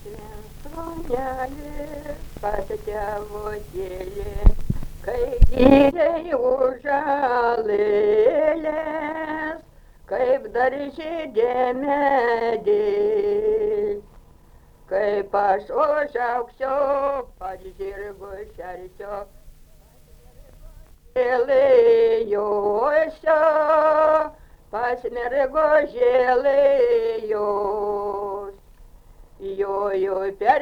Sūneli pas tėvutėlį, kai gyrei užalėlės, kaip dar žydė medis, kaip aš užaugsiu pas žirgų šersiu, žėlėjosiu, pas mergo žėlėjos. Joju per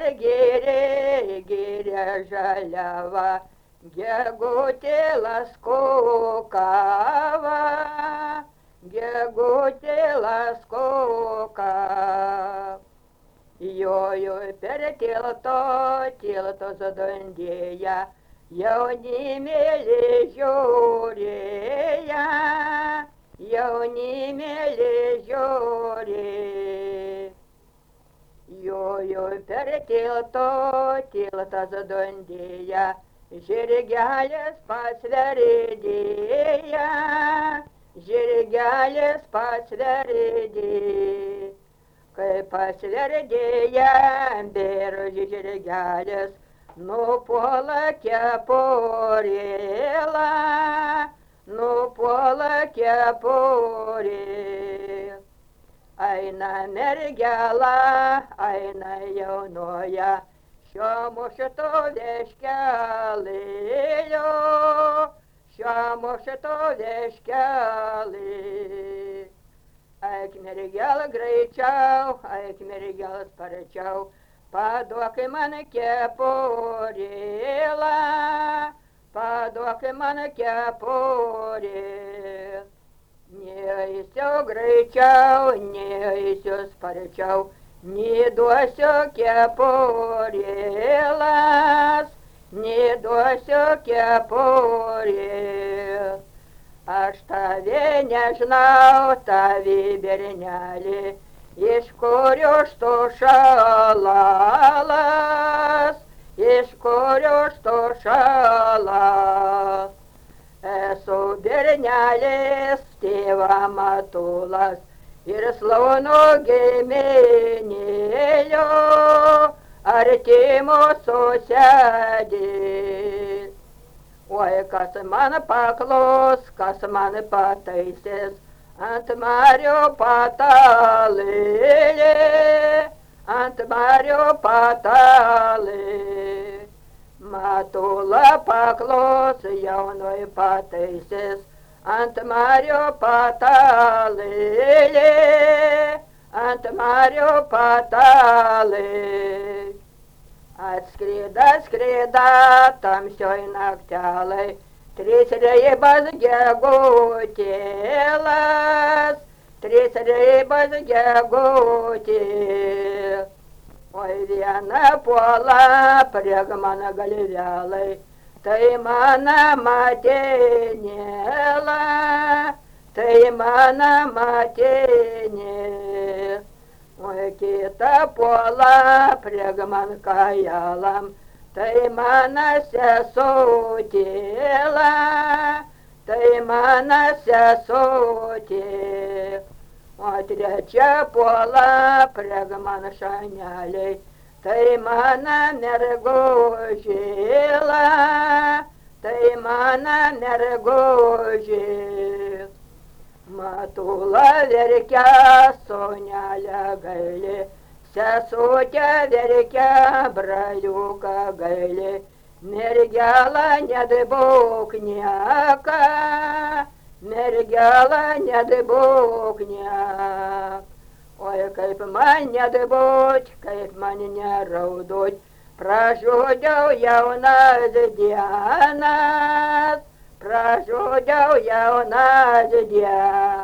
gėrę žaliavą, gegutė laskokava, gegutė laskoka. Joju per tilto zadondėja, jaunimėlį žiūrėja, jaunimėlį žiūrėja. Joju per tiltą zadondėja, žirgelis pasverdėja, žirgelis pasverdėja. Kai pasverdėja beržį žirgelis, nupuola kepurėlą, nupuola kepurėlą. Aina mergela, aina jaunoja, šio mušito veškelėjo, šio mušito veškelėjo. Eik mergela greičiau, eik mergela sparčiau, paduok man kepurėlą, paduok man kepurėlą. Neisiu greičiau, neisiu sparčiau, neduosiu kepurėlas, neduosiu kepurėlas. Aš tave nežinau, tavi bernelį, iš kurio tu šalalas, iš kurio tu šalalas. Esu bernelis, tėva matulas ir slaunų giminėlio, artimo susedis. Oi, kas man paklos, kas man pataisės, ant Mario patalėlė, ant Mario patalėlė. Matula paklos, jaunoj pataisės, ant Mario patalėlė, ant Mario patalėlė. Atskrida, skrida tamsioj naktelai, trys reibas gegutėlas, trys reibas gegutėlas. Oi, viena puola prieg mano galvelai, tai mano matinėla, tai mano matinėla. Oi, kita puola prieg man kajalam, tai mano sesutėla, tai mano sesutėla. O trečia puola prieg man šaneliai, tai mano mergužėla, tai mano mergužėla. Matula verkia, sonelė gaili, sesutė verkia, braliuką gaili, mergela nedabok nieka, mergela nedabok nieka. Oi, kaip man nedabot, kaip man neraudot, pražudžiau jaunas dienas, pražudžiau jaunas dienas.